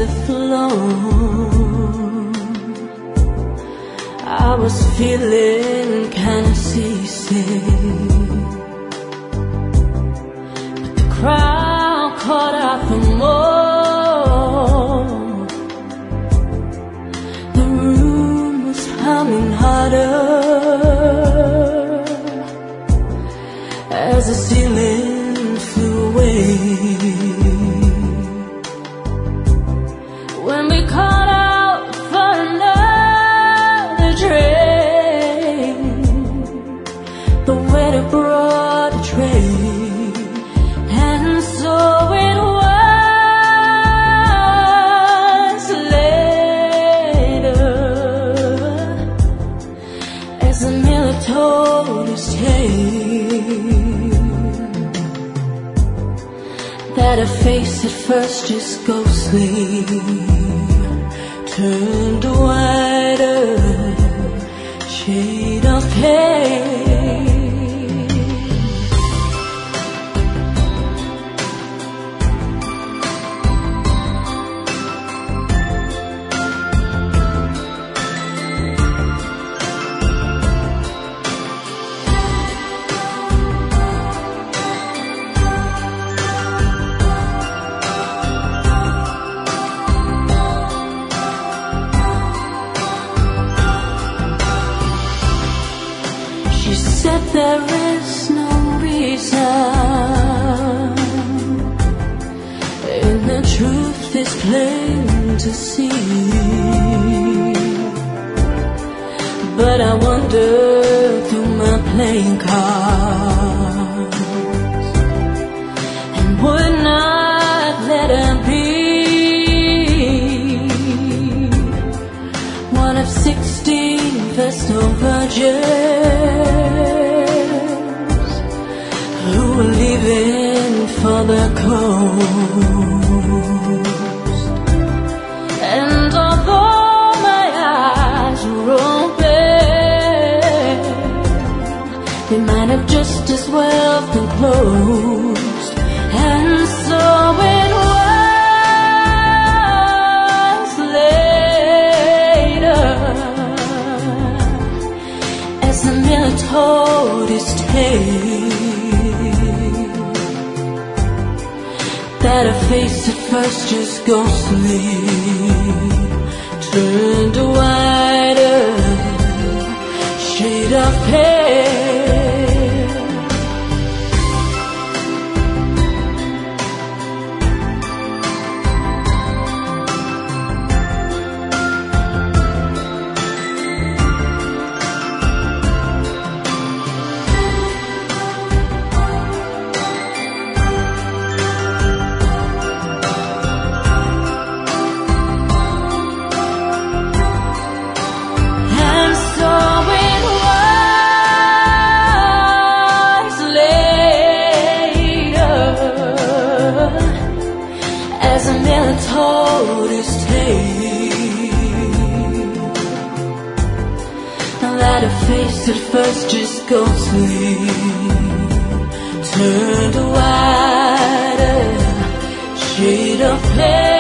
left alone, I was feeling kinda seasick, but the crowd caught up for more. The room was humming harder as the ceiling flew away. When we caught out for another train, the waiter brought a tray, and so it was later, as the miller told his tale, that a face at first just ghostly turned a wider shade of pale. She said there is no reason, and the truth is plain to see. But I wander through my playing cards and would not let her be one of 16 Vestal virgins who were leaving for the coast. And although my eyes were open, they might have just as well been closed. And so it was later, as the miller told his tale, that a face at first just ghostly turned a wider shade of pale. As the miller told his tale, that a face at first just ghostly turned a wider shade of pale.